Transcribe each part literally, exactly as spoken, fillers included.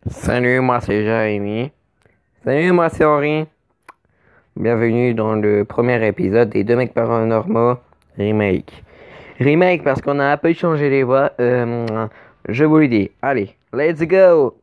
Salut, moi c'est Jérémy. Salut, moi c'est Henri. Bienvenue dans le premier épisode des Deux mecs paranormaux remake. Remake parce qu'on a un peu changé les voix. Euh, je vous le dis. Allez, let's go.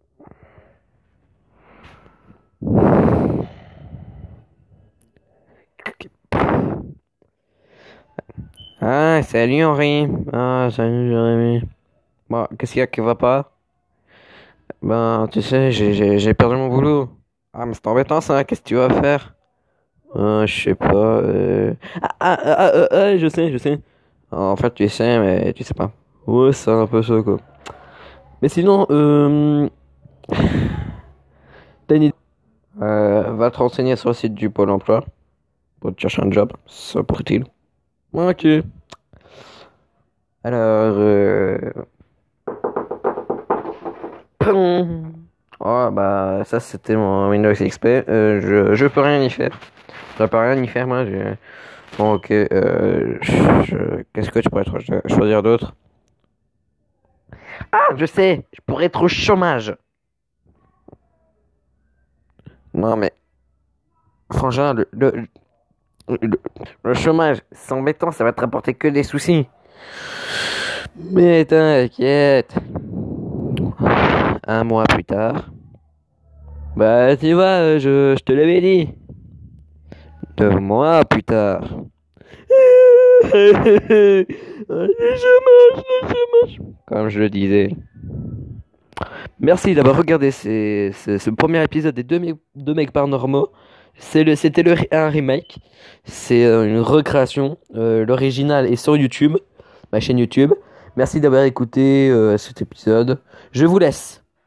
Ah, salut Henri. Ah, salut Jérémy. Bon, qu'est-ce qu'il y a qui va pas? Ben, tu sais, j'ai j'ai- j'ai perdu mon boulot. Ah, mais c'est embêtant ça. Qu'est-ce que tu vas faire? Euh, je sais pas. euh, Ah, ah, ah, ah, ah, ah, je sais, je sais. En fait, tu sais, mais tu sais pas. Ouais, c'est un peu ça, quoi. Mais sinon, euh... t'as une idée. Euh, va te renseigner sur le site du Pôle emploi pour te chercher un job. Ça pour utile. Ok. Alors, euh... Oh, bah, ça, c'était mon Windows X P. Euh, je, je peux rien y faire. Je peux rien y faire, moi. Je... Bon, ok. Euh... je- Qu'est-ce que tu pourrais cho- choisir d'autre? Ah, je sais, je pourrais être au chômage. Non, mais, franchement, le, le, le, le chômage, c'est embêtant, ça va te rapporter que des soucis. Mais t'inquiète. Un mois plus tard. Bah, tu vois, euh, je, je te l'avais dit. Deux mois plus tard. Le chômage, le chômage. Comme je le disais. Merci d'avoir regardé ces- ce, ce premier épisode des deux, mecs- deux mecs paranormaux. C'est le, c'était le, un remake. C'est euh, une recréation. Euh, l'original est sur YouTube, ma chaîne YouTube. Merci d'avoir écouté euh, cet épisode. Je vous laisse.